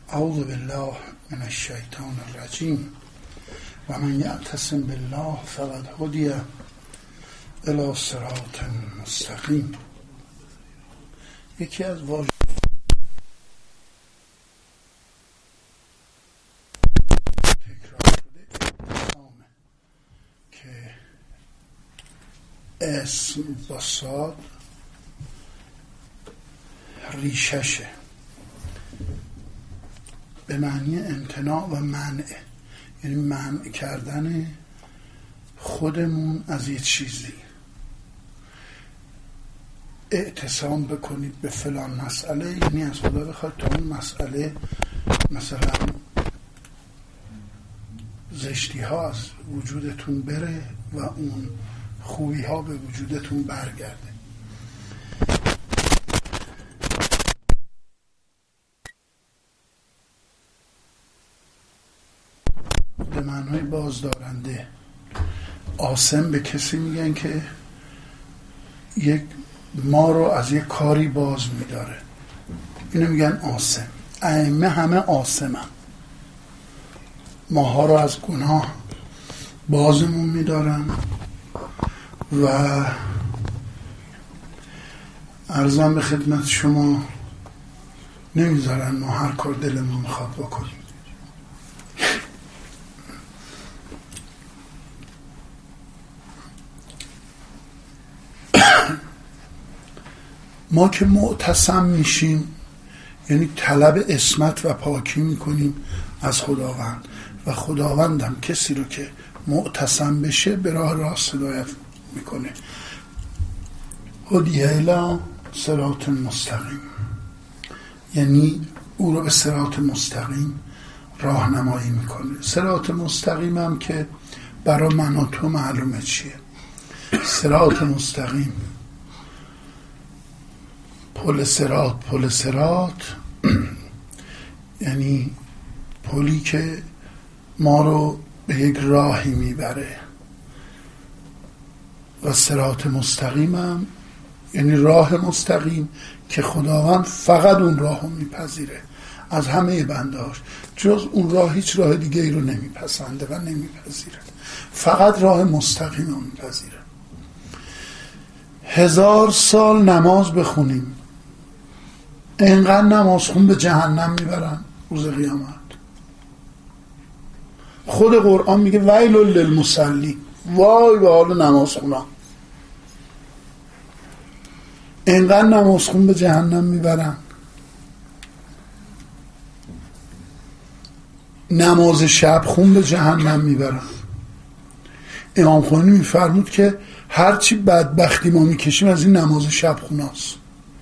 اعوذ بالله من الشیطان الرجیم و من یعتصم بالله فقد هدی الی صراط مستقیم. یکی از واژه تکرار شده اعتصامه که اسم با صاد ریششه به معنی امتناع و منع، یعنی منع کردن خودمون از یه چیزی. اعتصام بکنید به فلان مسئله، یعنی از خدا بخواید تا اون مسئله مثلا زشتی ها از وجودتون بره و اون خوبی ها به وجودتون برگرده. به معنای بازدارنده. عاصم به کسی میگن که یک ما رو از یک کاری باز میداره، اینو میگن عاصم. ائمه همه عاصمن، ماها رو از گناه بازمون میدارن و عرضم به خدمت شما نمیذارن ما هر کار دلمون میخواد بکنیم. ما که معتصم میشیم یعنی طلب عصمت و پاکی میکنیم از خداوند و خداوندم کسی رو که معتصم بشه به راه راست هدایت میکنه. هدی الی صراط مستقیم، یعنی او رو به صراط مستقیم راهنمایی میکنه. صراط مستقیم هم که برای من و تو معلومه چیه. صراط مستقیم، پل صراط یعنی پلی که ما رو به یک راهی میبره و صراط مستقیم هم یعنی راه مستقیم که خداوند فقط اون راه رو میپذیره از همه بندهاش، جز اون راه هیچ راه دیگه ای رو نمیپسنده و نمیپذیره، فقط راه مستقیم رو میپذیره. 1000 سال نماز بخونیم اینقدر نماز خون به جهنم میبرن روز قیامت. خود قرآن میگه ویل للمصلی، وای به حال نماز خونا. اینقدر نماز خون به جهنم میبرن. نماز شب خون به جهنم میبرن. امام خمینی میفرمود که هرچی بدبختی ما میکشیم از این نماز شب خوناست.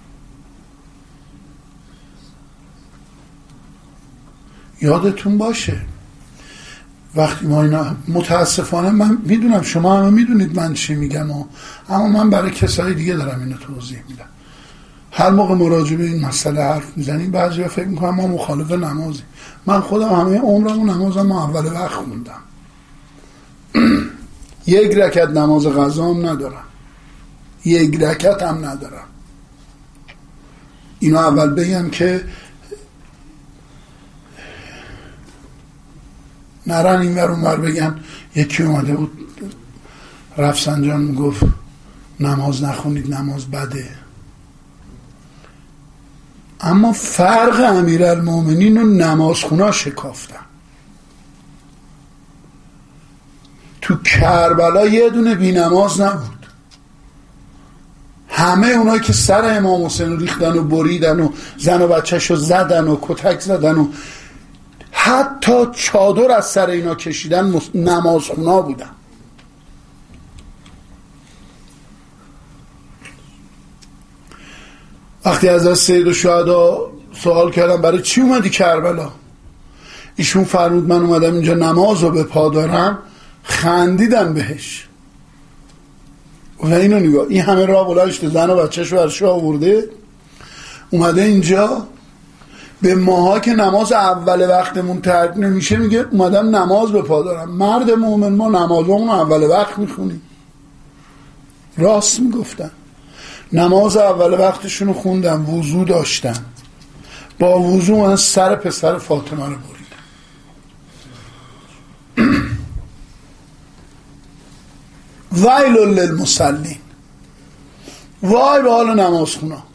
یادتون باشه وقتی ما اینا، متاسفانه من میدونم شما همه میدونید من چی میگم اما من برای کسای دیگه دارم اینو توضیح میدم. هر موقع مراجعه به این مسئله حرف میزنیم بعضیا فکر میکنن ما مخالف نمازیم. من خودم همه عمرم نمازم اول وقت خوندم. یک رکعت نماز قضا هم ندارم، یک رکعت هم ندارم. اینو اول بگم که نرن این ور اون ور بگن یکی اومده بود رفسنجان میگفت نماز نخونید نماز بده. اما فرق امیرالمومنین و نمازخونا شکافتن. تو کربلا یه دونه بی نماز نبود. همه اونایی که سر امام حسین رو ریختن و بریدن و زن و بچه‌ش رو زدن و کتک زدن و حتی چادر از سر اینا کشیدن نمازخونا بودن. وقتی از سید الشهدا سوال کردم برای چی اومدی کربلا، ایشون فرمود من اومدم اینجا نماز رو به پا دارم. خندیدن بهش و اینو نگاه، این همه راه بلاشته زن و بچه‌ش رو برش آورده اومده اینجا به ماها که نماز اول وقتمون ترک نمیشه میگه اومدم نماز به پا دارم. مرد مومن ما نمازمون اول وقت میخونیم. راست میگفتن. نماز اول وقتشون رو خوندن، وضو داشتن، با وضو من سر پسر فاطمه رو بریدم. ویل للمصلین، وای به حال نمازخونا.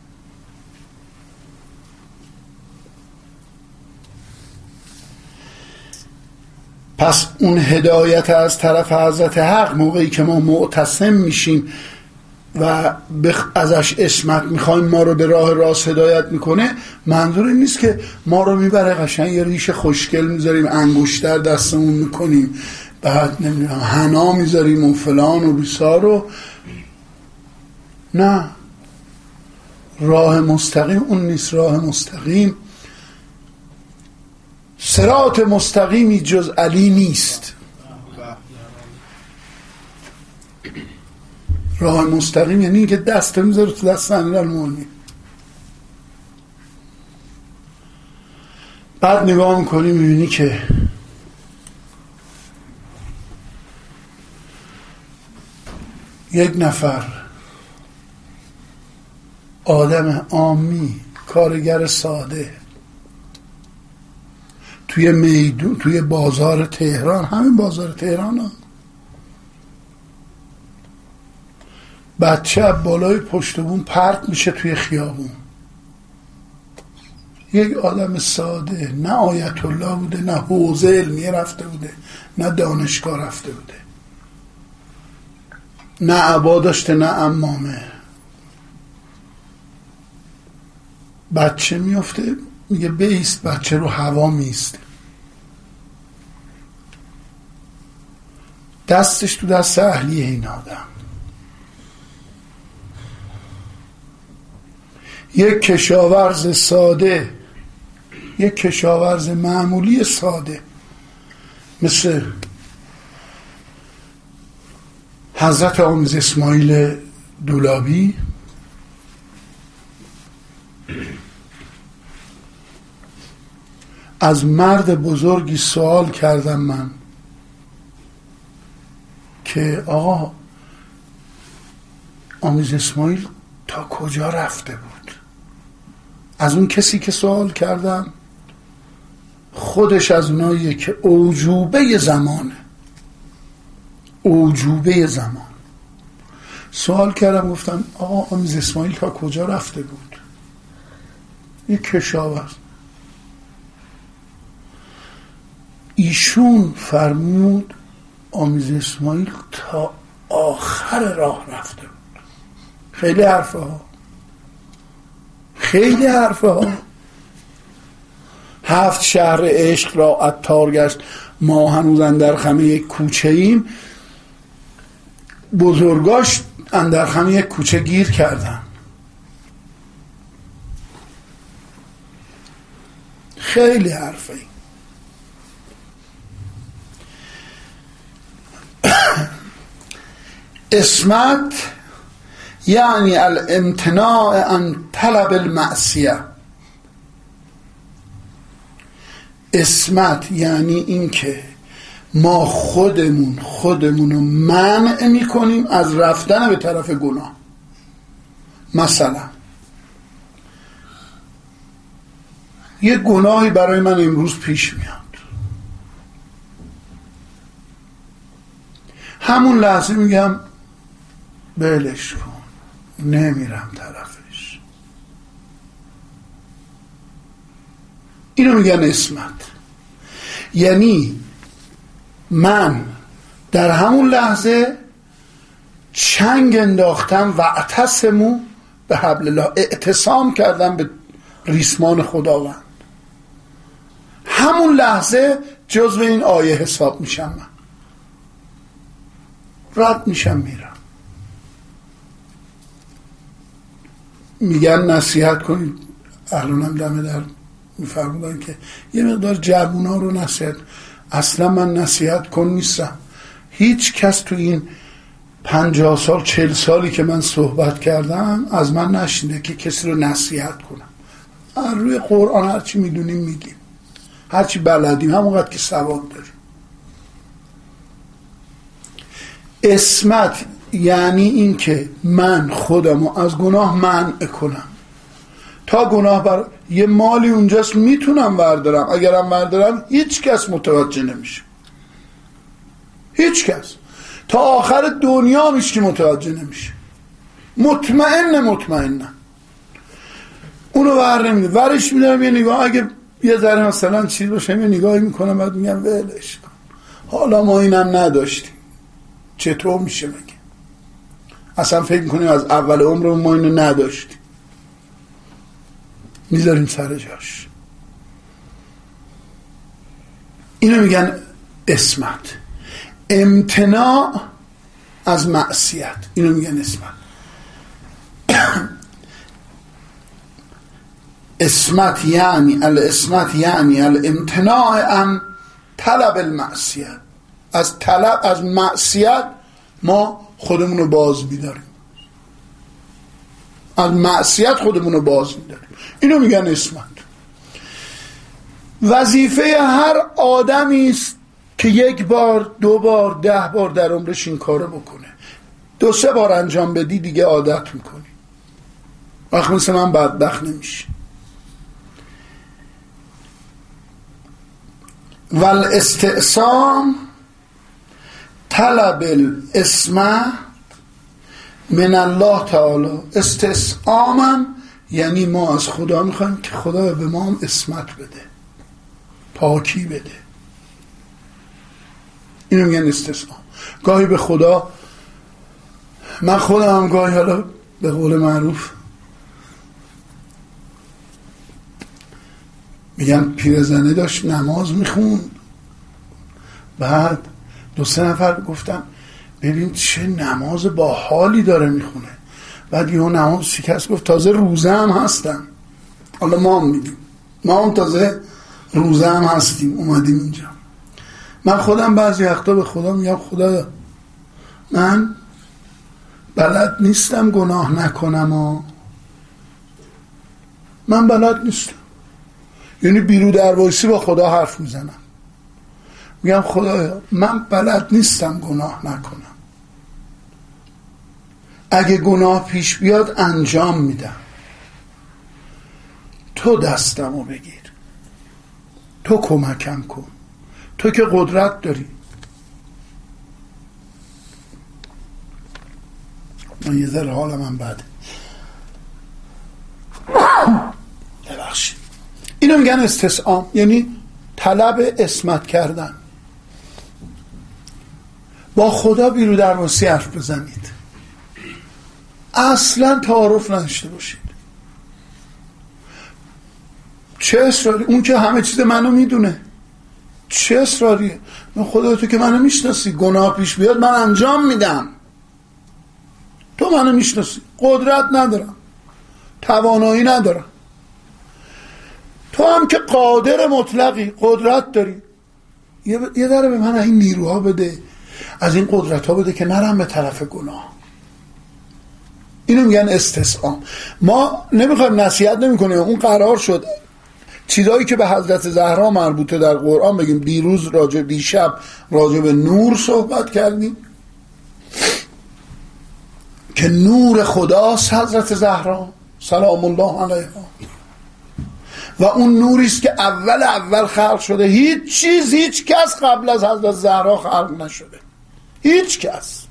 پس اون هدایت از طرف حضرت حق موقعی که ما معتصم میشیم و ازش عصمت میخوایم ما رو به راه راست هدایت میکنه، منظور این نیست که ما رو میبره قشنگ یه ریش خوشگل میذاریم انگشتر دستمون میکنیم بعد نمیدونم حنا میذاریم و فلان و بیسار و نه، راه مستقیم اون نیست. راه مستقیم صراط مستقیمی جز علی نیست. راه مستقیم یعنی که دست میذاره تو دست امیرالمومنین. بعد نگاه میکنی میبینی که یک نفر آدم عامی، کارگر ساده، توی میدون، توی بازار تهران، همین بازار تهران ها، بچه بالای پشت بوم پرت میشه توی خیابون. یک آدم ساده، نه آیت الله بوده، نه حوزه علمیه رفته بوده، نه دانشگاه رفته بوده، نه عبا داشته نه عمامه. بچه میفته میگه بیست، بچه رو هوا میسته، دستش تو دست اهلیه این آدم. یک کشاورز ساده، یک کشاورز معمولی ساده مثل حضرت آمیز اسماعیل دولابی از مرد بزرگی سوال کردم من که آقا آمیز اسماعیل تا کجا رفته بود؟ از اون کسی که سوال کردم خودش از اوناییه که اوجوبه زمانه، اوجوبه زمان. سوال کردم گفتم آقا آمیز اسماعیل تا کجا رفته بود؟ یک کشاورز. ایشون فرمود آمیز اسماعیل تا آخر راه رفته بود. خیلی حرفه ها، خیلی حرفه ها. 7 شهر عشق را عطار گشت، ما هنوز اندر خم یک کوچه ایم. بزرگاش اندر خم یک کوچه گیر کردن. خیلی حرفه ای. عصمت یعنی الامتناع عن طلب المعصیه. عصمت یعنی این که ما خودمون رو منع میکنیم از رفتن به طرف گناه. مثلا یه گناهی برای من امروز پیش میاد، همون لحظه میگم بلش کن، نمیرم طرفش. اینو میگن عصمت. یعنی من در همون لحظه چنگ انداختم و اعتصموا به حبل الله، اعتصام کردم به ریسمان خداوند. همون لحظه جزو این آیه حساب میشم، من رد میشم میرم. میگن نصیحت کنید، الانم دم در میفرمودن که یه مقدار جوونا رو نصیحت. اصلا من نصیحت کن نیستم. هیچ کس تو این 50 سال 40 سالی که من صحبت کردم از من نشینده که کسی رو نصیحت کنم. روی قرآن هرچی میدونیم میگیم، هرچی بلدیم، همونقدر که سواد داریم. عصمت یعنی این که من خودمو از گناه منع کنم تا گناه یه مالی اونجاست میتونم بردارم، اگرم بردارم هیچ کس متوجه نمیشه، هیچ کس تا آخر دنیا هیچ کی متوجه نمیشه. مطمئنه اونو ور نمیده، ورش میدارم یه نگاه، اگه یه ذره مثلا چیز باشه یه نگاهی میکنم، بعد میگم ولش کن، حالا ما اینم نداشتیم، چطور میشه مگه؟ اصلا فکر میکنیم از اول عمرمون ما اینو نداشتیم، میذاریم سر جاش. اینو میگن عصمت، امتناع از معصیت، اینو میگن عصمت. عصمت یعنی العصمت یعنی الامتناع عن طلب المعصیت، از معصیت ما خودمونو باز می‌داریم، از معصیت خودمونو باز می‌داریم، اینو میگن عصمت. وظیفه هر آدمی است که یک بار، 2 بار، 10 بار در عمرش این کارو بکنه. 2-3 بار انجام بدی دیگه عادت میکنی، وقت مثل من بدبخت نمیشه. والاستعصام طلب العصمت من الله تعالی. استعصامم یعنی ما از خدا میخوایم که خدا به ما هم عصمت بده، پاکی بده، اینو میگن استعصام. گاهی به خدا، من خودم هم گاهی، حالا به قول معروف میگن پیرزنه داشت نماز میخوند، بعد 2-3 نفر گفتن ببین چه نماز با حالی داره میخونه، بعد یه نماز شکست گفت تازه روزه هم هستم. حالا ما هم میدیم، ما هم تازه روزه هم هستیم اومدیم اینجا. من خودم بعضی وقتا به خدا میگم خدایا من بلد نیستم گناه نکنم، من بلد نیستم، یعنی بیرو در وایسی با خدا حرف میزنم، میگم خدایا من بلد نیستم گناه نکنم، اگه گناه پیش بیاد انجام میدم، تو دستمو بگیر، تو کمکم کن، تو که قدرت داری. من یه ذره حال من بده، ببخشید. اینو میگن استعصام، یعنی طلب عصمت کردن. با خدا بیرو درواسی حرف بزنید، اصلا تعارف نداشته باشید. چه اصراری؟ اون که همه چیز منو میدونه، چه اصراریه؟ من خدا تو که منو میشناسی، گناه پیش بیاد من انجام میدم، تو منو میشناسی، قدرت ندارم، توانایی ندارم، تو هم که قادر مطلقی، قدرت داری، یه ذره به من این نیروها بده، از این قدرت ها بده که نرم به طرف گناه. اینو میگن استعصام. ما نمیخوایم نصیحت نمیکنیم، اون قرار شد چیزایی که به حضرت زهرا مربوطه در قرآن بگیم. دیشب راجع به نور صحبت کردیم که نور خداست حضرت زهرا سلام الله علیها، و اون نوریست که اول خلق شده. هیچ کس قبل از حضرت زهرا خلق نشده، هیچ کس.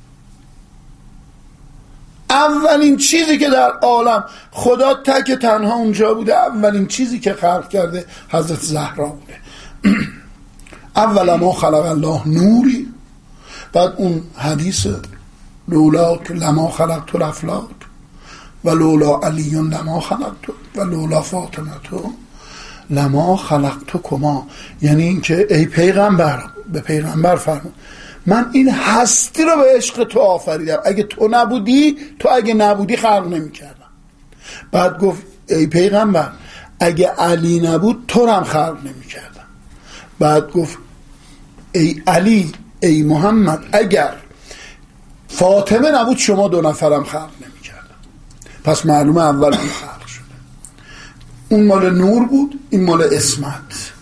اولین چیزی که در عالم خدا تک تنها اونجا بوده، اولین چیزی که خلق کرده حضرت زهرا بوده. اول ما خلق الله نوری، بعد اون حدیث لولا که لما خلقت الافلاک و لولا علی لما خلقت و لولا فاطمه لما خلقت کما، یعنی این که ای پیغمبر، به پیغمبر فرمود من این هستی رو به عشق تو آفریدم، اگه تو نبودی، تو اگه نبودی خلق نمی کردم. بعد گفت ای پیغمبر اگه علی نبود تو هم خلق نمی کردم. بعد گفت ای علی، ای محمد اگر فاطمه نبود شما 2 نفرم خلق نمی کردم. پس معلومه اول اون خلق شده. اون مال نور بود، این مال عصمت.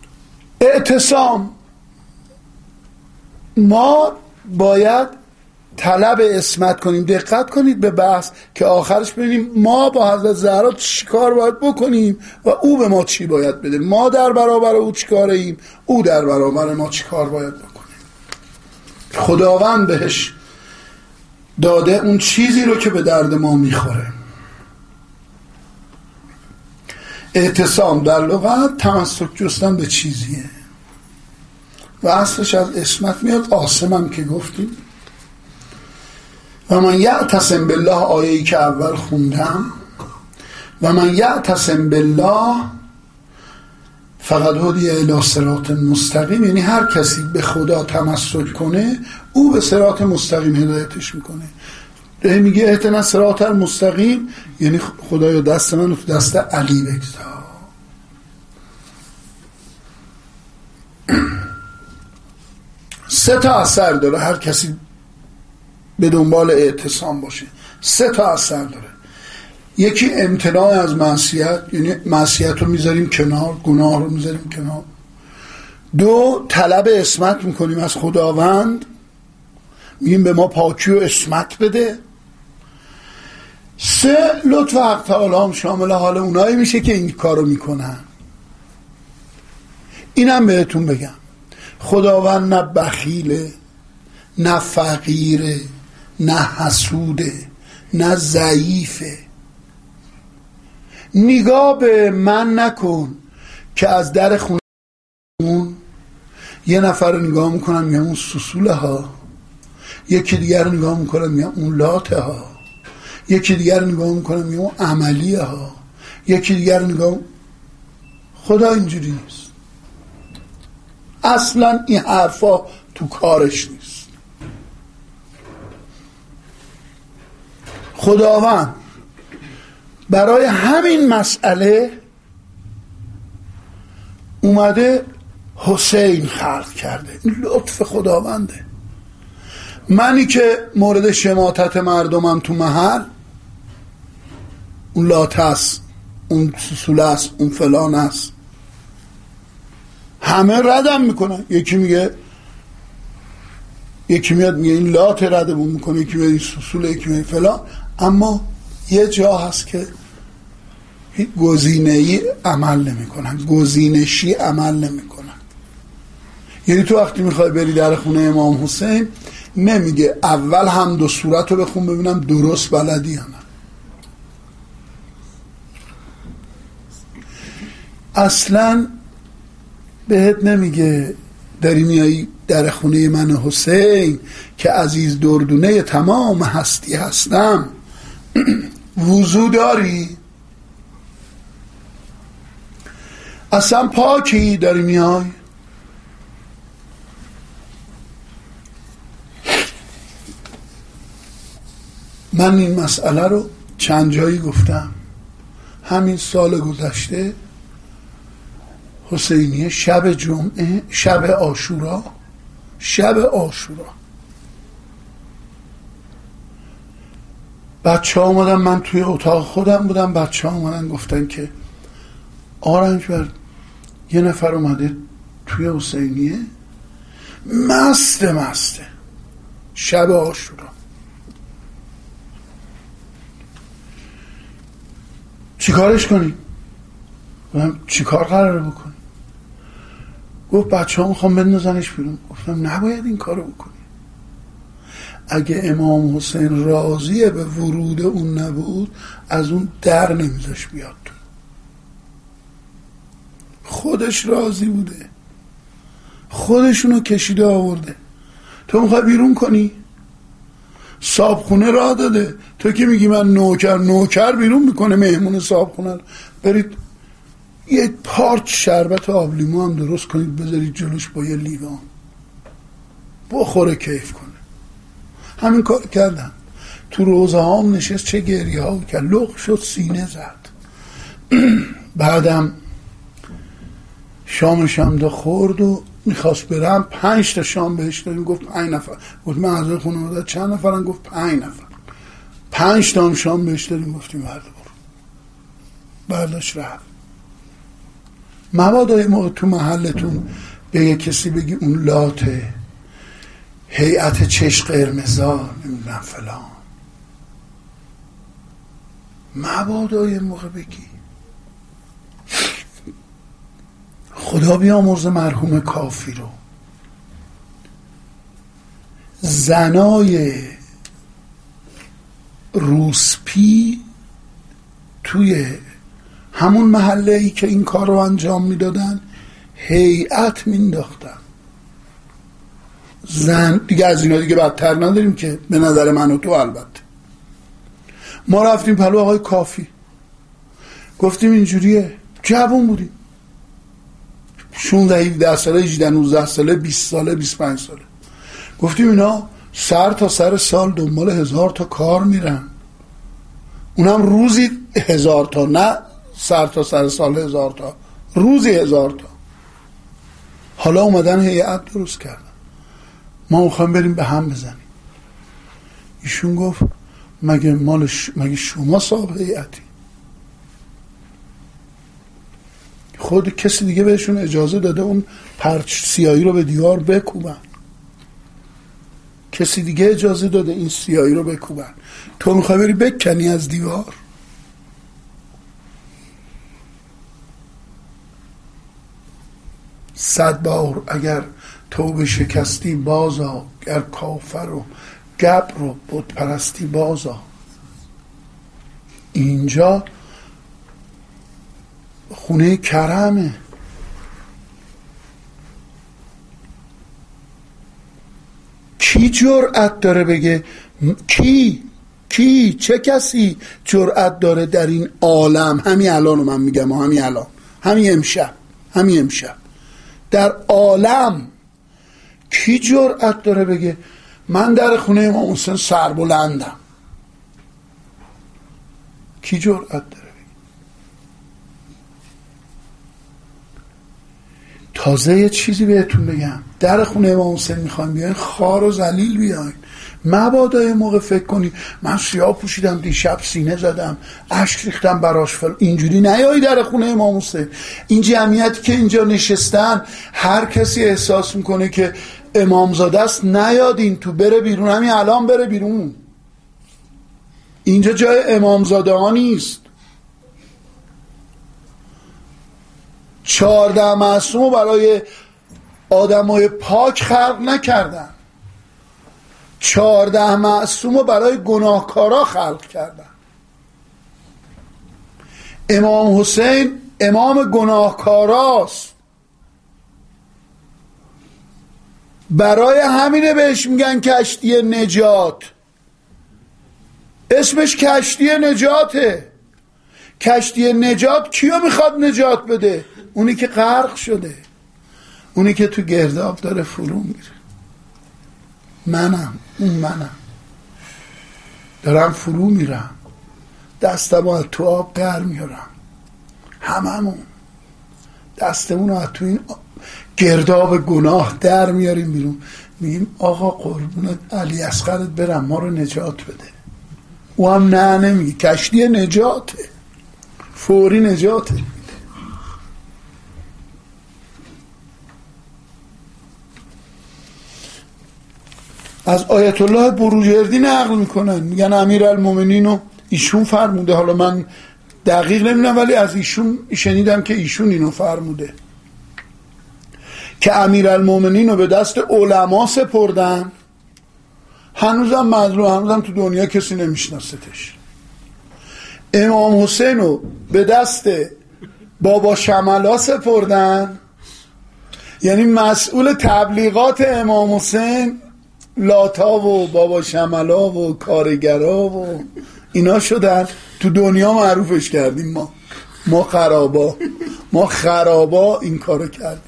اعتصام، ما باید طلب عصمت کنیم. دقت کنید به بحث که آخرش ببینیم ما با حضرت زهرا چی کار باید بکنیم و او به ما چی باید بده. ما در برابر او چی کاره ایم، او در برابر ما چی کار باید بکنیم. خداوند بهش داده اون چیزی رو که به درد ما میخوره. اعتصام در لغت تمسک جستن به چیزیه و اصلش از عصمت میاد. عاصمم که گفتیم و من یعتصم بالله، آیه‌ای که اول خوندم، و من یعتصم بالله فقد هدی الی صراط مستقیم، یعنی هر کسی به خدا تمسک کنه او به صراط مستقیم هدایتش میکنه. میگه اهدنا الصراط المستقیم، یعنی خدایا دست من تو دست علی بگذار. سه تا اثر داره هر کسی به دنبال اعتصام باشه. سه تا اثر داره. یکی امتناع از معصیت، یعنی معصیت رو میذاریم کنار، گناه رو میذاریم کنار. دو، طلب عصمت میکنیم از خداوند، میگیم به ما پاکی و عصمت بده. سه، لطف حق تعالی هم شامل حال اونایی میشه که این کارو میکنن. اینم بهتون بگم خداوند نه بخیله، نه فقیره، نه حسوده، نه ضعیفه. نگاه به من نکن که از در خونه یه نفر رو نگاه میکنم میگم اون سسوله ها، یکی دیگر رو نگاه میکنم میگم اون لاته ها، یکی دیگر رو نگاه میکنم میگم اون عملیه ها، یکی دیگر رو نگاه. خدا اینجوری نیست اصلا. این حرفا تو کارش نیست. خداوند برای همین مسئله اومده حسین خلق کرده. این لطف خداونده. منی که مورد شماتت مردمم تو محل، اون لاته است، اون سسوله است، اون فلان است، همه ردم میکنن. یکی میگه، یکی میاد میگه این لاته ردمون میکنه، یکی میگه این سسوله، یکی میگه فلان. اما یه جا هست که گزینه‌ای عمل نمیکنن، گزینشی عمل نمیکنن. یعنی تو وقتی میخوای بری در خونه امام حسین نمیگه اول حمد و سورت رو بخون ببینم درست بلدی یا نه. اصلا بهت نمیگه داری میایی در خونه من حسین که عزیز دردونه تمام هستی هستم وضو داری؟ اصلا پاکی داری میای؟ من این مسئله رو چند جایی گفتم. همین سال گذشته حسینیه، شب جمعه، شب عاشورا، بچه ها اومدن، من توی اتاق خودم بودم، بچه ها اومدن گفتن که آرنجبر یه نفر اومده توی حسینیه مسته شب عاشورا. چی کارش کنیم؟ چی کار قراره بکنیم؟ گفت بچه ها میخوام بندازنش بیرون. گفتم نباید این کارو بکنی. اگه امام حسین راضیه به ورود اون نبود از اون در نمیذاش بیاد تو. خودش راضی بوده، خودشونو کشیده آورده. تو میخوای بیرون کنی؟ صابخونه راه داده. تو که میگی من نوکر بیرون میکنه مهمون صابخونه. برید یه پارچ شربت آب لیمو هم درست کنید بذارید جلوش با یه لیوان بخوره کیف کنه. همین کار کردن. تو روزه هم نشست چه گریه ها کرد، لغ شد سینه زد. بعدم شامشم دا خورد و میخواست برم. 5 تا شام بهش دادیم. گفت 5 نفر. گفت من از خانواده چند نفرن؟ گفت 5 نفر. 5 تا شام بهش دادیم. گفتیم برده برو. برداشت رفت. مبادا یه موقع تو محلتون به یه کسی بگی اون لاته، هیئت چش قرمزا نمیدونم فلان. مبادا یه موقع بگی خدا بیامرزه مرحوم کافی رو، زنای روسپی توی همون محله ای که این کار رو انجام میدادن هیئت مینداختن. زن دیگه از اینا دیگه بدتر نداریم که به نظر من و تو. البته ما رفتیم پلو آقای کافی، گفتیم اینجوریه، جوون بودیم 16 17 ساله 18 19 ساله 20 ساله 25 ساله، گفتیم اینا سر تا سر سال دنبال 1000 تا کار میرن، اونم روزی 1000 تا، نه سر تا سر سال 1000 تا، روزی 1000 تا. حالا اومدن هیئت درست کردن، ما میخوایم بریم به هم بزنیم. ایشون گفت مگه شما صاحب هیئتی؟ خود کسی دیگه بهشون اجازه داده اون پرچ سیاهی رو به دیوار بکوبن، کسی دیگه اجازه داده این سیاهی رو بکوبن، تو میخوای بری بکنی از دیوار؟ صد بار اگر توبه شکستی بازا، گر کافر و گبر و بت پرستی بازا. اینجا خونه کرمه، کی جرأت داره بگه کی چه کسی جرأت داره در این عالم، همین الان من میگم، همین الان، همین امشب در عالم کی جرأت داره بگه من در خونه امام حسین سربلندم؟ کی جرأت داره بگه؟ تازه یه چیزی بهتون بگم، در خونه امام حسین میخواین بیاین خار و ذلیل بیاین، مبادا یه موقع فکر کنی من سیاه پوشیدم دیشب سینه زدم اشک ریختم براش اینجوری نیایی در خونه امام حسین. این جمعیتی که اینجا نشستن هر کسی احساس میکنه که امامزاده است نیادین تو، بره بیرون، همین الان بره بیرون. اینجا جای امامزاده ها نیست. 14 معصوم رو برای آدمای پاک خلق نکردن، 14 معصوم رو برای گناهکارا خلق کردن. امام حسین امام گناهکاراست، برای همینه بهش میگن کشتی نجات، اسمش کشتی نجاته. کشتی نجات کیو میخواد نجات بده؟ اونی که غرق شده، اونی که تو گرداب داره فرو میره. منم دارم فرو میرم، دستمو از تو آب در میارم، هممون دستمون رو از تو این گرداب گناه در میاریم بیرون، میگیم آقا قربونت علی اصغرت برم ما رو نجات بده. او هم نه نمیگه، کشتی نجاته، فوری نجاته. از آیت الله بروجردی نقل میکنن، میگن امیرالمومنین رو ایشون فرموده، حالا من دقیق نمیدونم ولی از ایشون شنیدم که ایشون اینو فرموده که امیرالمومنین رو به دست علما سپردن، هنوزم مظلوم، هنوزم تو دنیا کسی نمیشناستش. امام حسین رو به دست بابا شملا سپردن، یعنی مسئول تبلیغات امام حسین لاتا و بابا شملا و کارگرا و اینا شدن. تو دنیا معروفش کردیم، ما خرابا این کارو کردیم.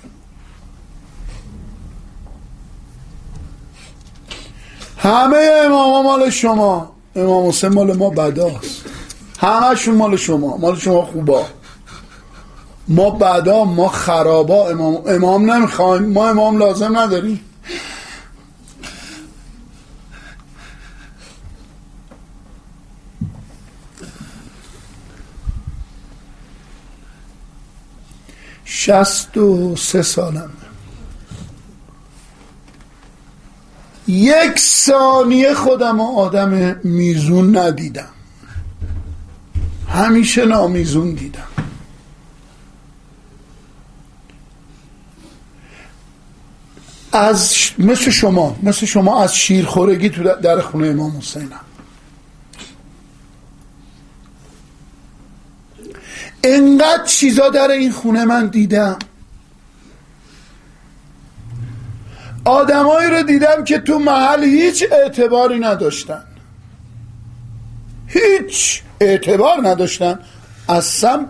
همه امام مال شما، امام حسین مال ما بداست، همه شون مال شما خوبا، ما بدا، ما خرابا. امام نمیخوایم، ما امام لازم نداریم. شست و 3 سالم، یک ثانیه خودم آدم میزون ندیدم، همیشه نامیزون دیدم. از مثل شما از شیرخورگی تو در خونه امام حسینم. انقدر چیزا در این خونه من دیدم، آدمایی رو دیدم که تو محل هیچ اعتباری نداشتن، هیچ اعتبار نداشتن، اصلا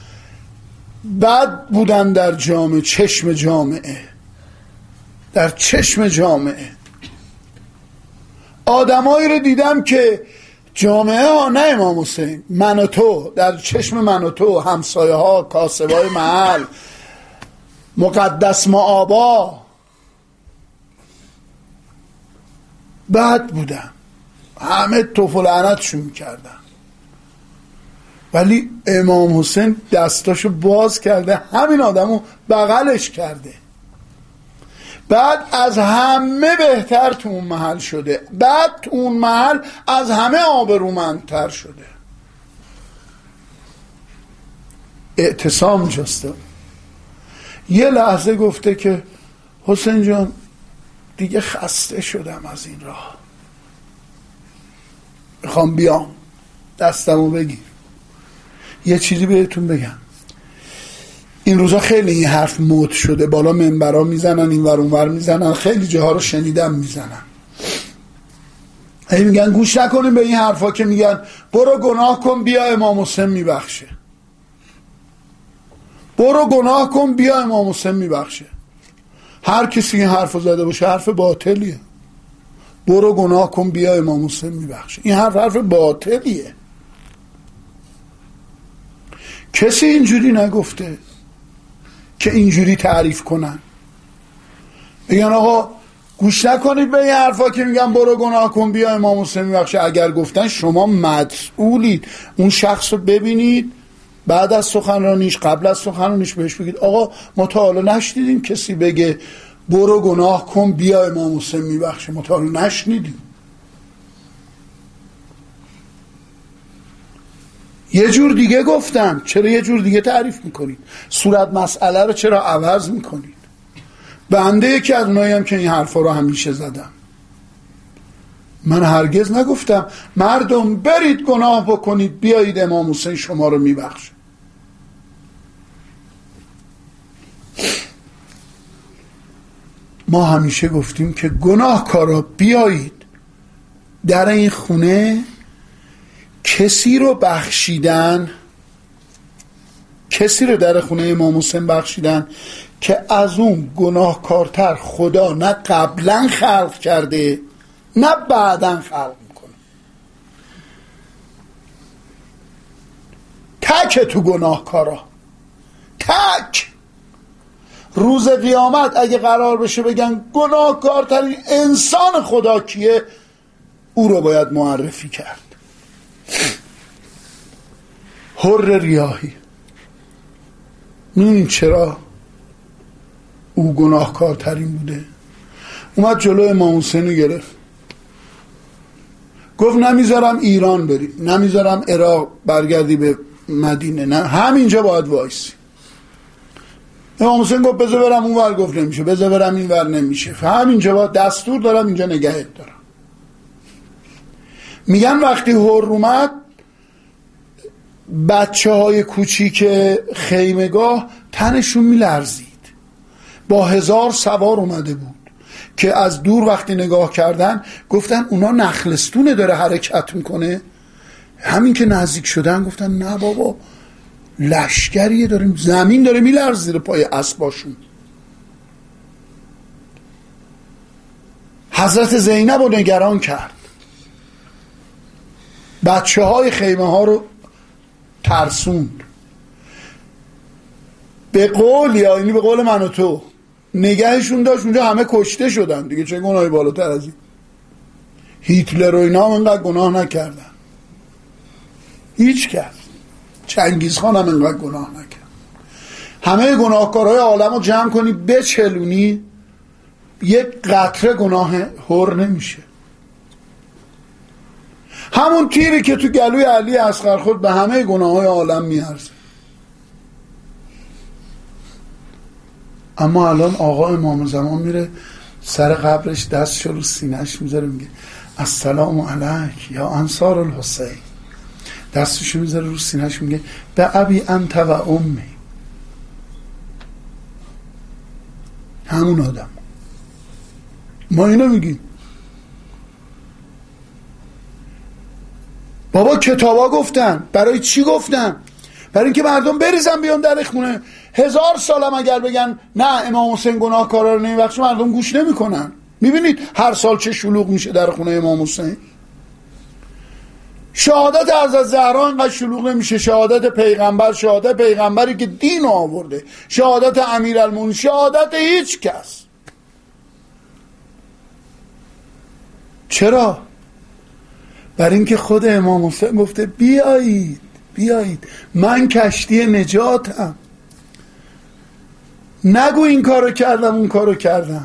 بد بودن در جامعه، چشم جامعه، در چشم جامعه. آدمایی رو دیدم که جامعه ها، نه امام حسین، من و تو، در چشم من و تو، همسایه ها، کاسبای محل، مقدس مآبا، بد بودن، همه توف و لعنتشون میکردن. ولی امام حسین دستاشو باز کرده، همین آدمو بغلش کرده، بعد از همه بهتر تو اون محل شده، بعد تو اون محل از همه آبرومندتر شده. اعتصام جسته. یه لحظه گفته که حسین جان دیگه خسته شدم از این راه، میخوام بیام، دستمو بگیر. یه چیزی بهتون بگم، این روزا خیلی این حرف مد شده، بالا منبرا میزنن، این ور اون ور میزنن، خیلی جاها رو شنیدم میزنن، میگن گوش نکنیم به این حرفا که میگن برو گناه کن بیا امام حسین میبخشه، برو گناه کن بیا امام حسین میبخشه. هر کسی این حرفو زده باشه حرف باطلیه. برو گناه کن بیا امام حسین میبخشه، این حرف باطلیه. کسی اینجوری نگفته که اینجوری تعریف کنن، بگن آقا گوش نکنید به این حرفا که میگن برو گناه کن بیا امام حسین میبخشه. اگر گفتن شما مسئولید، اون شخص رو ببینید، بعد از سخنرانیش، قبل از سخنرانیش بهش بگید آقا ما تا حالا نشنیدیم کسی بگه برو گناه کن بیا امام حسین میبخشه، ما تا حالا نشنیدیم. یه جور دیگه گفتم، چرا یه جور دیگه تعریف میکنید؟ صورت مسئله رو چرا عوض میکنید؟ بنده یکی از اونایی هم که این حرفا رو همیشه زدم. من هرگز نگفتم مردم برید گناه بکنید بیایید امام حسین شما رو میبخشه. ما همیشه گفتیم که گناهکارا بیایید در این خونه، کسی رو بخشیدن، کسی رو در خونه امام حسین بخشیدن که از اون گناهکارتر خدا نه قبلا خلق کرده نه بعدا خلق میکنه. تک تو گناهکارا، تک. روز قیامت اگه قرار بشه بگن گناهکارترین انسان خدا کیه، او رو باید معرفی کرد. حر ریاحی. می‌دونید چرا او گناهکارترین بوده؟ اومد جلو امام حسین رو گرفت، گفت نمیذارم ایران بری، نمیذارم عراق برگردی به مدینه، نه همینجا باید وایسی. امام حسین گفت بذار برم اون ور، گفت نمیشه، بذار برم این ور، نمیشه، همینجا باید، دستور دارم اینجا نگهت دارم. میگن وقتی حر اومد، بچه های کوچیک خیمگاه تنشون میلرزید، با 1000 سوار اومده بود که از دور وقتی نگاه کردن گفتن اونا نخلستونه داره حرکت میکنه. همین که نزدیک شدن گفتن نه بابا لشکریه داریم، زمین داره میلرزه زیر پای اسباشون. حضرت زینب رو نگران کرد، بچه های خیمه ها رو ترسوند. به قول یعنی به قول من و تو نگهشون داشت، اونجا همه کشته شدن دیگه، چه گناهی بالاتر از این؟ هیتلر و اینا هم انقدر گناه نکردن، هیچ کس. چنگیز خان هم انقدر گناه نکرد. همه گناهکارهای عالم رو جمع کنی بچلونی، یک قطره گناه حر نمیشه. همون تیری که تو گلوی علی اصغر خود به همه گناه های عالم میارزه. اما الان آقا امام زمان میره سر قبرش دستشو رو سینه‌اش میذاره میگه السلام علیک یا انصار الحسین، دستشو میذاره رو سینه‌اش میگه به ابی انت و امی. همون آدم ما اینو میگیم. بابا کتابا گفتن. برای چی گفتن؟ برای اینکه مردم بریزن بیان در خونه. 1000 سالم اگر بگن نه امام حسین گناهکارا رو نمیبخشه مردم گوش نمیکنن. میبینید هر سال چه شلوغ میشه در خونه امام حسین. شهادت حضرت زهرا اینقدر شلوغ نمیشه. شهادت پیغمبر، شهادت پیغمبری که دین آورده، شهادت امیرالمومنین، شهادت هیچ کس. چرا؟ برای اینکه خود امام حسین گفته بیایید بیایید من کشتی نجاتم، نگو این کارو کردم اون کارو کردم.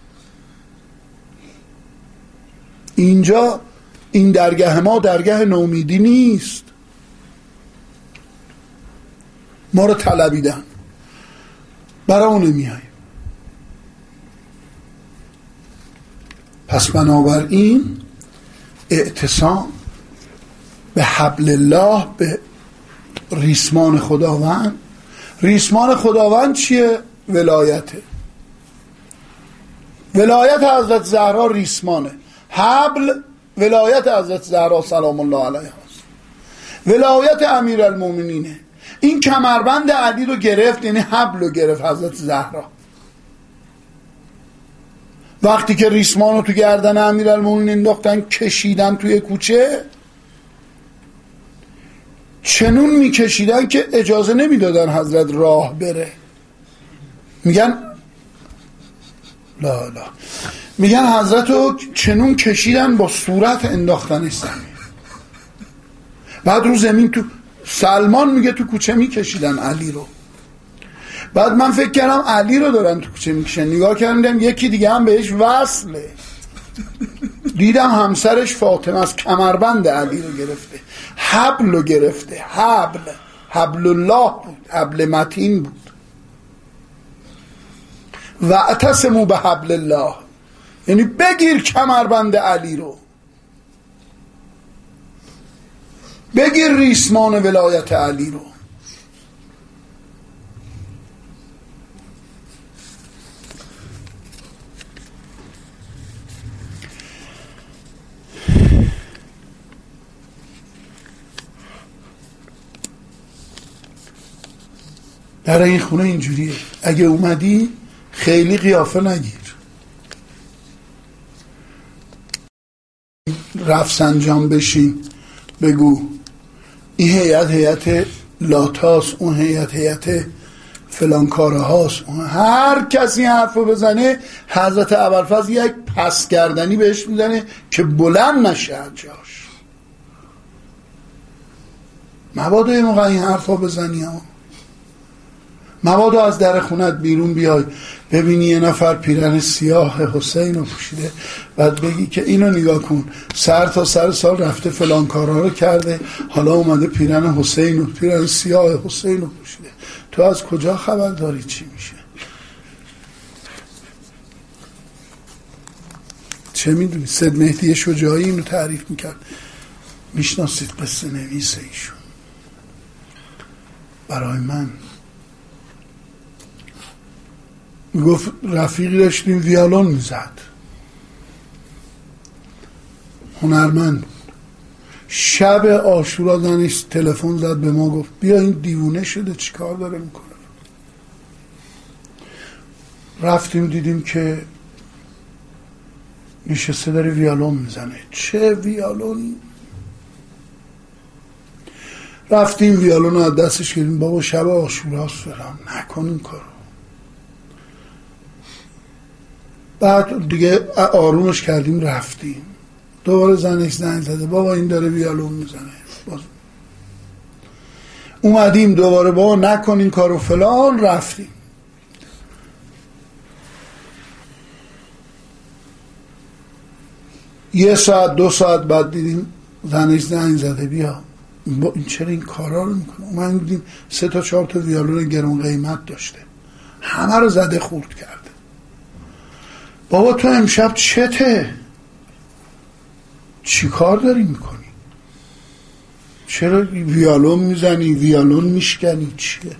اینجا این درگاه ما درگاه نومیدی نیست. ما رو طلبیدن برای اون نمیاییم. پس بنابراین اعتصام به حبل الله، به ریسمان خداوند. ریسمان خداوند چیه؟ ولایته. ولایت حضرت زهرا ریسمانه. حبل ولایت حضرت زهرا سلام الله علیها است. ولایت امیرالمومنینه. این کمربند علی رو گرفت، یعنی حبل رو گرفت حضرت زهرا. وقتی که ریسمان رو تو گردن امیرالمومنین انداختن کشیدن توی کوچه، چنون میکشیدن که اجازه نمیدادن حضرت راه بره. میگن لا لا، میگن حضرت رو چنون کشیدن با صورت انداختن زمین. بعد رو زمین تو سلمان میگه تو کوچه میکشیدن علی رو. بعد من فکر کردم علی رو دارن تو کوچه میکشن، نگاه کردم یکی دیگه هم بهش وصله. دیدم همسرش فاطمه از کمربند علی رو گرفته، حبل رو گرفته. حبل الله بود، حبل متین بود. و اعتصموا به حبل الله، یعنی بگیر کمربند علی رو، بگیر ریسمان ولایت علی رو. در این خونه اینجوریه. اگه اومدی خیلی قیافه نگیر. رفسنجان بشین بگو این هیئت لاتاس، اون هیئت فلان کاره هاست. هر کسی حرفو بزنه حضرت ابوالفضل یک پس گردنی بهش میزنه که بلند نشه از جاش. مبادا یه موقع این حرفا بزنی ها. مبادا از در خونت بیرون بیای ببینی یه نفر پیرن سیاه حسین رو پوشیده، بعد بگی که اینو نگاه کن سر تا سر سال رفته فلان کارا رو کرده، حالا اومده پیرن حسین رو، پیرن سیاه حسین رو پوشیده. تو از کجا خبر داری چی میشه؟ چه میدونی؟ سید مهدی شجاعی اینو تعریف میکرد. میشناسید قصه نویس ایشون؟ برای من میگفت رفیقی داشتیم ویالون میزد، هنرمند بود. شب عاشورا زنش تلفن زد به ما گفت بیا این دیوونه شده چی کار داره میکنه. رفتیم دیدیم که نشسته داره ویالون میزنه. چه ویالونی؟ رفتیم ویالون از دستش گرفتیم. بابا شب عاشوراست فلان، نکن این کارو. بعد دیگه آرومش کردیم رفتیم. دوباره زنش زنگ زده بابا این داره ویالون میزنه. اومدیم دوباره بابا نکن این کارو فلان. رفتیم 1 ساعت 2 ساعت بعد دیدیم زنش زنگ زده بیا این چرا این کارا رو میکنه. من دیدیم 3 تا 4 تا ویولون گرون قیمت داشته، همه رو زده خورد کرده. بابا تو امشب چته؟ چی کار داری میکنی؟ چرا ویولون میزنی؟ ویولون میشکنی؟ چیه؟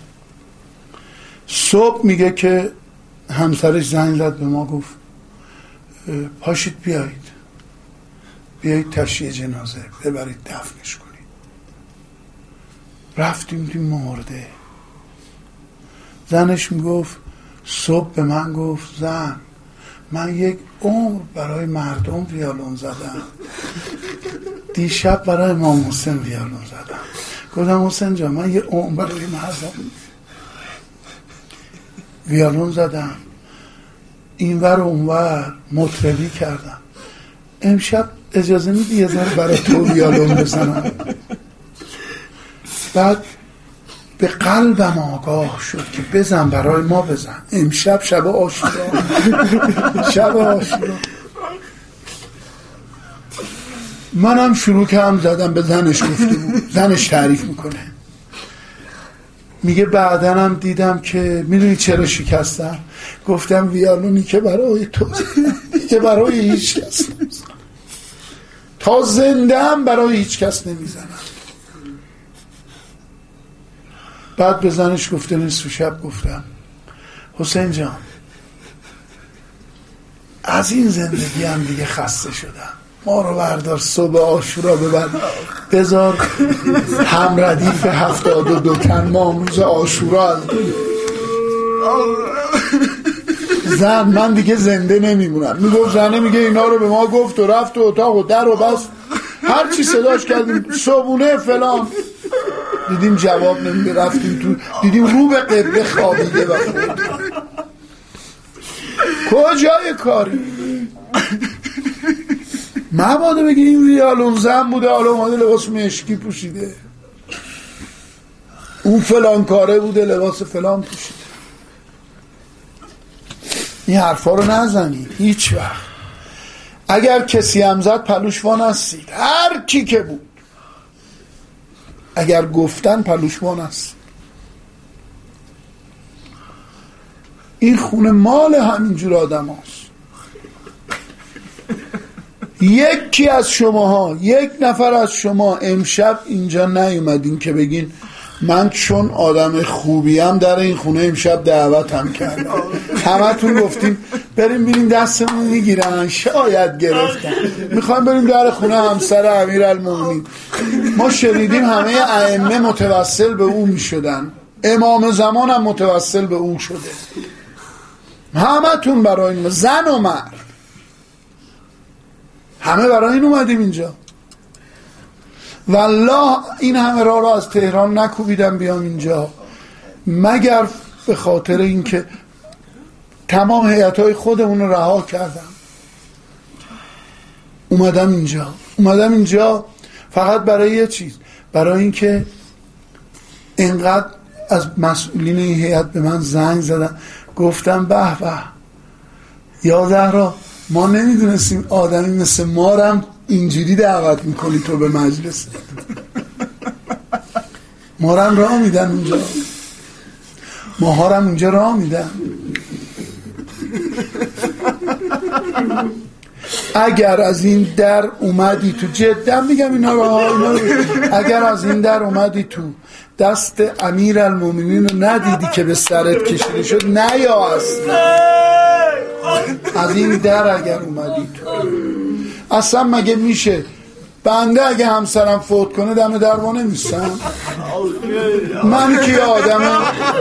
صبح میگه که همسرش زنگ زد به ما، گفت پاشید بیایید تشییع جنازه ببرید دفنش کنید. رفتیم دیدیم مرده. زنش میگفت صبح به من گفت زن من 1 عمر برای مردم ویولون زدم، دیشب برای امام حسین ویولون زدم. گفتم حسین جان من 1 عمر برای مردم ویولون زدم، اینور و اونور مطربی کردم، امشب اجازه میدی یه ذره برای تو ویولون بزنم؟ بعد به قلبم آگاه شد که بزن برای ما بزن، امشب شب عاشورا. شب عاشورا. منم شروع کردم زدم به زنش. گفته بود زنش تعریف میکنه، میگه بعدنم دیدم که میدونی چرا شکستم؟ گفتم ویولونی که برای تو که برای هیچ کس نمیزنم، تا زنده هم برای هیچ کس نمیزنم. بعد به زنش گفته نصف شب گفتم حسین جان از این زندگی هم دیگه خسته شدم، ما رو بردار صبح عاشورا ببر، بذار هم ردیف 72 تن ما روز عاشورا. زن من دیگه زنده نمیمونم. میگفت زنه میگه اینا رو به ما گفت و رفت و اتاق و در و بس هر چی صداش کردیم صبونه فلان، دیدیم جواب نمیده، رفتیم تو دیدیم رو به قبله خوابیده و خورد. کجای کاری؟ مبادا بگی این ویولون زن بوده حالا اومده لباس مشکی پوشیده، اون فلان کاره بوده لباس فلان پوشیده. این حرفا رو نزنید هیچ وقت. اگر کسی هم زد پلوشوان هستید، هر کی که بود اگر گفتن پلوشوان هست. این خونه مال همینجور آدم هست. یکی از شماها 1 نفر از شما امشب اینجا نیومدین که بگین من چون آدم خوبیم در این خونه امشب دعوتم کردم. همتون گفتیم بریم ببینیم دستمون میگیرن، شاید گرفتن، میخوایم بریم در خونه همسر امیرالمومنین. ما شنیدیم همه ائمه متوسل به او میشدن، امام زمان هم متوسل به او شده. همتون برای این زن و مرد همه برای این اومدیم اینجا. والله این همه راه رو از تهران نکوبیدم بیام اینجا مگر به خاطر اینکه تمام هیئت‌های خودمون رو رها کردم. اومدم اینجا فقط برای یه چیز، برای اینکه اینقدر از مسئولین این هیئت به من زنگ زدن، گفتم به به یا زهرا ما نمیدونستیم آدمی مثل ما رم اینجوری دعوت میکنی تو به مجلس. ما رم راه میدن اونجا، ماها رم اونجا راه میدن. اگر از این در اومدی تو، جدا میگم اینا رو، اگر از این در اومدی تو دست امیرالمومنین رو ندیدی که به سرت کشیده شد، نه یا اصلا از این در اگر اومدی تو، اصلا مگه میشه بنده اگه همسرم فوت کنه دم در وانه نیستم؟ من که آدمم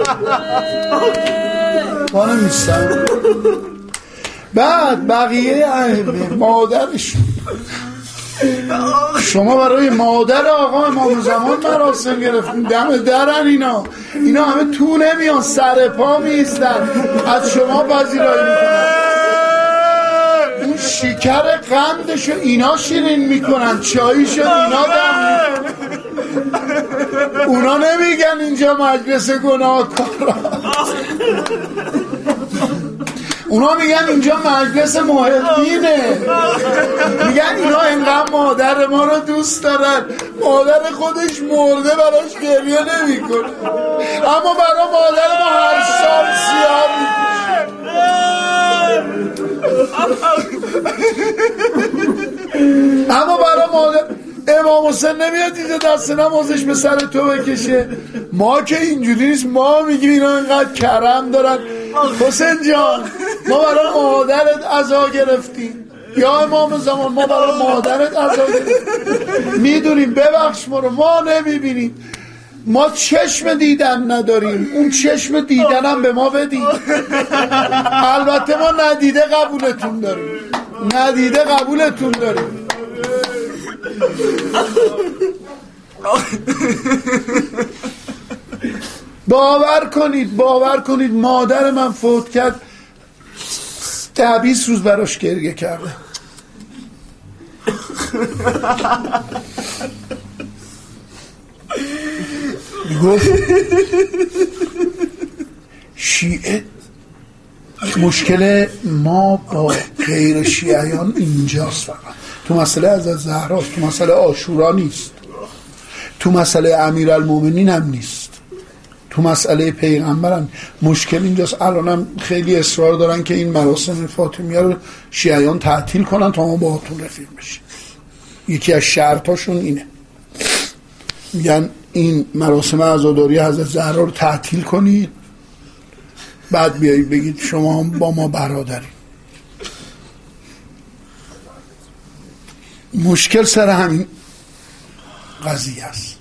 وانه نیستم؟ بعد بقیه ائمه مادرشون، شما برای مادر آقا امام زمان مراسم گرفتین، دم درن اینا همه تو نمیان، سر پا میستن، از شما پذیرایی میکنن. اون شکر قندشو اینا شیرین میکنن، چاییشو اینا دم میکنن. اونا نمیگن اینجا مجلس گناهکارا. اونا میگن اینجا مجلس محبینه، میگن اینا اینقدر مادر ما رو دوست دارن، مادر خودش مرده براش گریه نمی کنه، اما برای مادر ما هر سال سیاه اما برای مادر امام حسین نمیاد اینجا دست نمازش به سر تو بکشه. ما که اینجوری نیست، ما میگیم اینا اینقدر کرم دارن. حسین جان ما برای مادرت عزا گرفتیم، یا امام زمان ما برای مادرت عزا گرفتیم، میدونیم، ببخش ما رو، ما نمیبینیم، ما چشم دیدن نداریم، اون چشم دیدن هم به ما بدیم. البته ما ندیده قبولتون داریم، ندیده قبولتون داریم. باور کنید مادر من فوت کرد 20 روز براش گریه کرده. گفت شیعه، مشکل ما با غیر شیعیان اینجاست، فقط تو مسئله حضرت زهراست، تو مسئله عاشورا نیست، تو مسئله امیرالمومنین هم نیست، تو مسئله پیغمبرم. مشکل اینجاست. الانم خیلی اصرار دارن که این مراسم فاطمیه رو شیعیان تعطیل کنن تا ما باهاتون رفیق بشیم. یکی از شرطاشون اینه، میگن این مراسم عزاداری حضرت زهرا رو تعطیل کنید، بعد بیایید بگید شما هم با ما برادرید. مشکل سر همین قضیه است.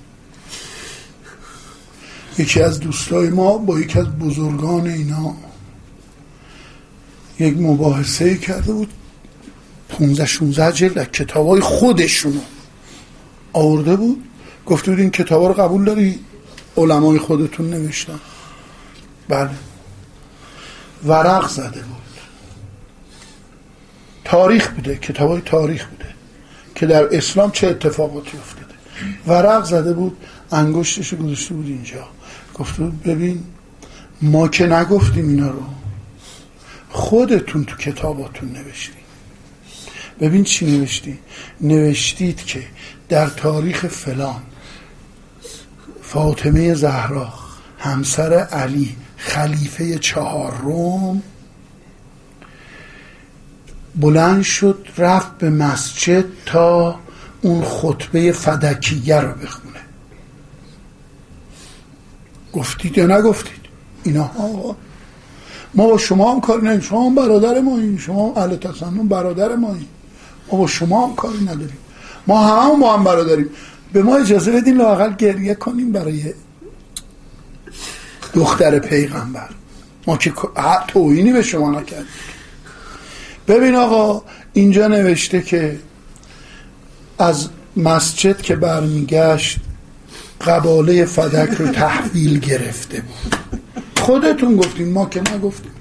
یکی از دوستای ما با یکی از بزرگان اینا یک مباحثه کرده بود، 15-16 جلد کتابای خودشونو آورده بود، گفته بود این کتابا رو قبول داری؟ علمای خودتون نوشتن. بله. ورق زده بود، تاریخ بوده، کتابای تاریخ بوده که در اسلام چه اتفاقاتی افتاده. ورق زده بود، انگشتشو گذاشته بود اینجا، گفته بود ببین ما که نگفتیم اینا رو، خودتون تو کتاباتون نوشتید. ببین چی نوشتی؟ نوشتید که در تاریخ فلان فاطمه زهرا همسر علی خلیفه 4 بلند شد رفت به مسجد تا اون خطبه فدکیه رو بخونه. گفتید یا نگفتید؟ اینا ما با شما هم کاری نداریم، شما هم برادر ماییم، شما هم اهل تسنن برادر ماییم، ما با شما هم کاری نداریم، ما هم با هم برادریم. به ما اجازه بدین لااقل گریه کنیم برای دختر پیغمبر، ما که توهینی به شما نکردیم. ببین آقا اینجا نوشته که از مسجد که برمیگشت قباله فدک رو تحویل گرفته بود. خودتون گفتین، ما که نگفتیم.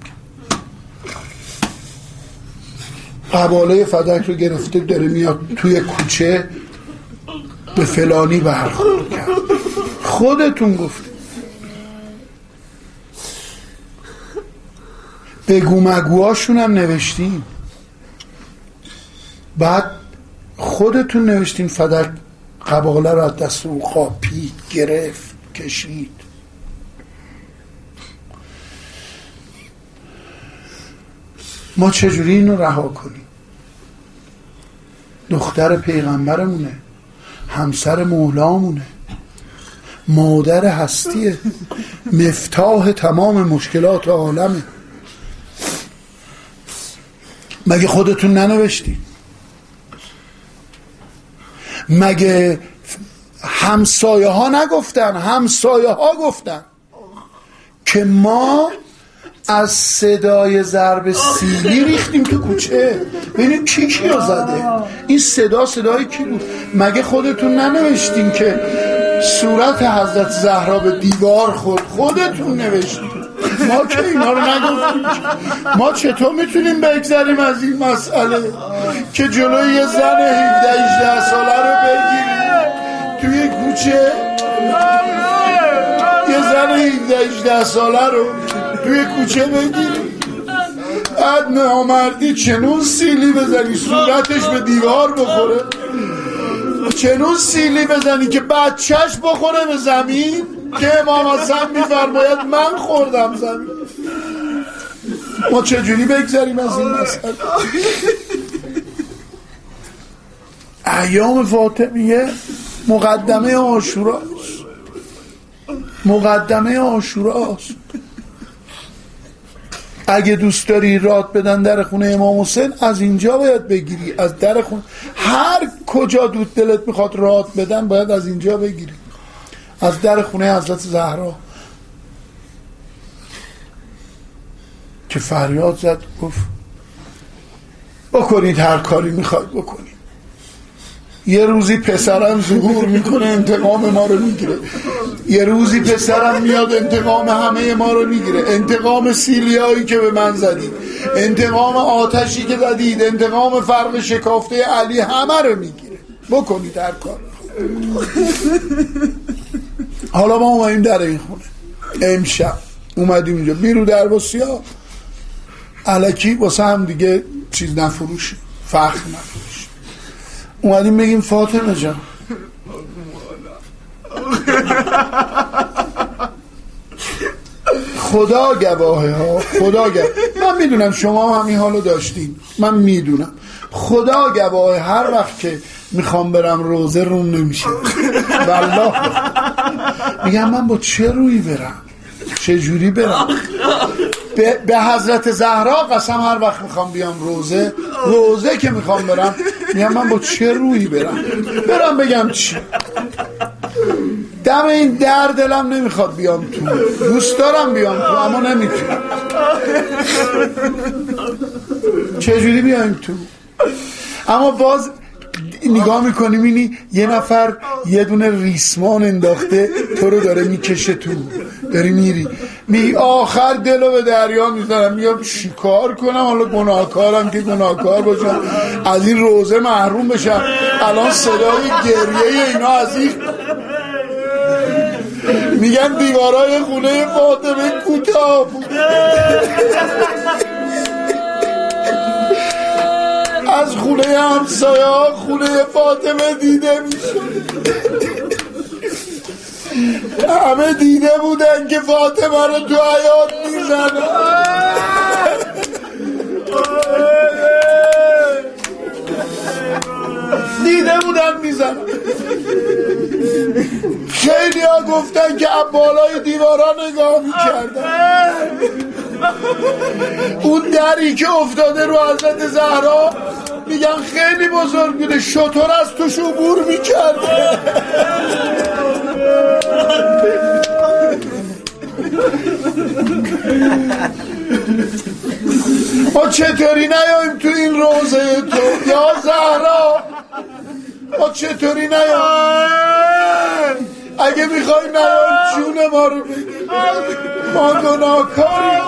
قباله فدک رو گرفته داره میاد توی کوچه به فلانی برخورد کرد. خودتون گفتین. بگو مگوهاشون هم نوشتین، بعد خودتون نوشتین فدک قباله رو از دست او خاپید، گرفت، کشید. ما چجوری اینو رها کنیم؟ دختر پیغمبرمونه، همسر مولامونه، مادر هستیه، مفتاح تمام مشکلات عالمه. مگه خودتون ننوشتی؟ مگه همسایه ها نگفتن؟ همسایه ها گفتن که ما از صدای ضرب سیلی ریختیم تو کوچه. ببینید کی کیو زده. این صدای کی بود؟ مگه خودتون ننوشتین که صورت حضرت زهرا به دیوار خورد؟ خودتون نوشتین. ما که اینا رو نگفتیم. ما چطور میتونیم بگذریم از این مسئله که جلوی یه زن 17-18 ساله رو بگیریم توی کوچه؟ یه زن 17-18 ساله رو توی کوچه بگیریم؟ بعد نامردی چنون سیلی بزنی صورتش به دیوار بخوره، چنون سیلی بزنی که بچهش بخوره به زمین، که امام حسن میفرماید من خوردم زمین. ما چجوری بگذاریم از این مسئله؟ ایام فاطمیه مقدمه عاشوراست، مقدمه عاشوراست. اگه دوست داری رات بدن در خونه امام حسین، از اینجا باید بگیری، از در خونه. هر کجا دود دلت میخواد رات بدن باید از اینجا بگیری، از در خونه حضرت زهرا. که فریاد زد گفت بکنید هر کاری میخواید بکنید، یه روزی پسرم ظهور میکنه انتقام ما رو میگیره، یه روزی پسرم میاد انتقام همه ما رو میگیره، انتقام سیلیایی که به من زدید، انتقام آتشی که زدید، انتقام فرق شکافته علی، همه رو میگیره، بکنید هر کار. حالا ما اومدیم در این خونه، امشب اومدیم اینجا بیرو درباسیا الکی واسه هم دیگه چیز نفروشیم، فخر نفروشیم، اومدیم بگیم فاطمه جان خدا گواهه ها، خدا گواهه، من میدونم شما همین حالو داشتین، من میدونم، خدا گواهه هر وقت که میخوام برم روزه روم نمیشه والله. میگم من با چه روی برم، چه جوری برم؟ به حضرت زهرا قسم هر وقت میخوام بیام روزه که میخوام برم، میگم من با چه روی برم بگم چی؟ دم این در دلم نمیخواد بیام تو، دوست دارم بیام تو اما نمیتونم. چجوری بیایم تو؟ اما باز نگاه میکنیم اینی یه نفر یه دونه ریسمان انداخته تو رو داره میکشه تو، داری میری آخر دلو به دریا میزنم، میگم چی کار کنم حالا؟ گناهکارم که گناهکار باشم، از این روزه محروم بشم. الان صدای گریه اینا از این میگن دیوارای خونه فاطمه کوتاه بود، از خونه همسایه ها خونه فاطمه دیده میشد، همه دیده بودن که فاطمه رو تو حیات میزنه، دیده بودن میزنن. خیلی ها گفتن که از بالای دیوارا نگاه میکردن، اون دری که افتاده رو حضرت زهرا میگن خیلی بزرگ بوده، شطور از توش عبور میکرده. ما چطوری نیاییم تو این روزه تو یا زهرا؟ ما چطوری نیاییم؟ اگه میخوای نیاییم جون ما رو بگیر، ما گناهکاریم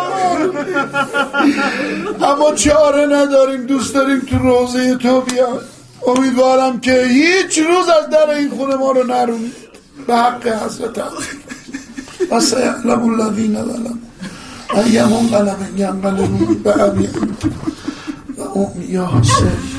اما چاره نداریم، دوست داریم تو روزه تو بیایم. امیدوارم که هیچ روز از در این خونه ما رو نرونی به حق حضرت و سیعلم الذین ظلموا ایهم منقلب ینقلبون به ابی و ام یا حسین.